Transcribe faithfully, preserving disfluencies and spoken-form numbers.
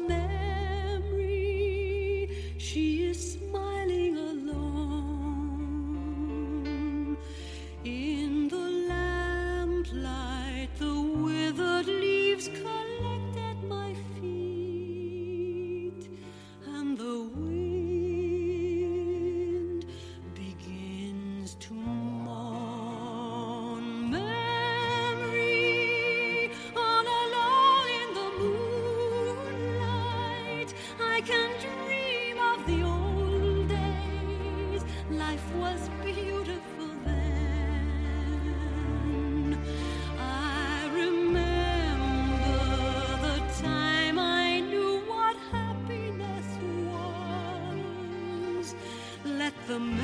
memory. She is smiling alone. In the lamplight, the withered leaves collect at my feet, and the wind begins to mourn. Memory, all alone in the moonlight, I can dream of the old days. Life was beautiful then. I remember the time I knew what happiness was. Let the